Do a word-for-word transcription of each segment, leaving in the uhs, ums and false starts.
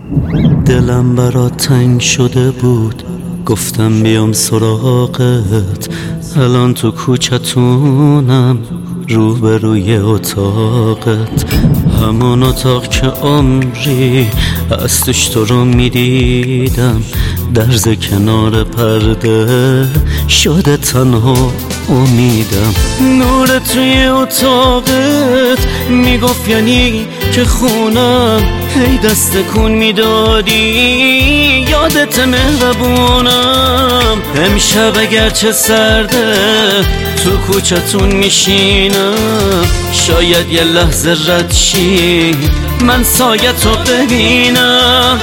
دلم برات تنگ شده بود، گفتم بیام سراغت. الان تو کوچتونم روبروی اتاقت، همون اتاق که عمری از توش تو رو میدیدم. درز کنار پرده شده تنها امیدم. نور توی اتاقت میگفت یعنی که خونم، هی دست کن میدادی یادت مهربونم. امشب اگرچه سرده تو کوچتون میشینم، شاید یه لحظه رد شی من سایت رو ببینم.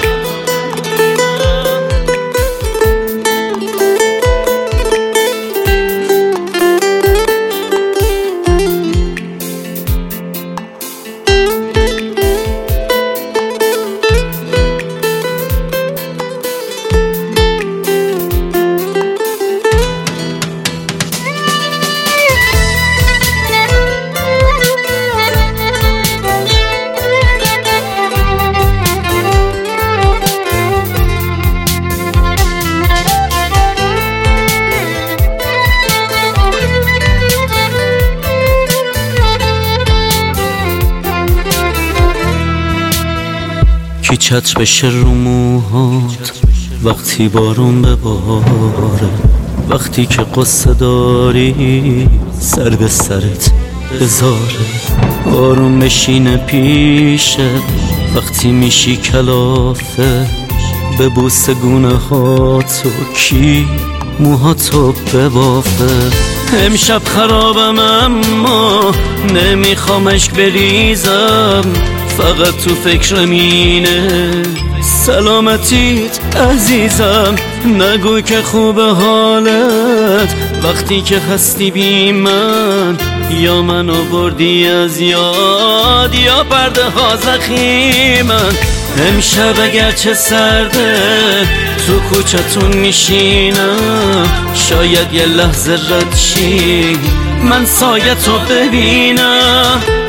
کی چتر بشه رو موهات وقتی بارون بباره، وقتی که قصه داری سر به سرت بذاره. آروم بشینه پیشه وقتی میشی کلافه، ببوسه گونه هاتو کی موهاتو ببافه. امشب خرابم اما نمیخوام اشک بریزم، فقط تو فکرم اینه سلامتیت عزیزم. نگو که خوب حالت وقتی که هستی بی من، یا منو بردی از یاد یا پرده ها زخیمن. امشب اگرچه سرده تو کوچتون میشینم، شاید یه لحظه رد شی من سایت رو ببینم.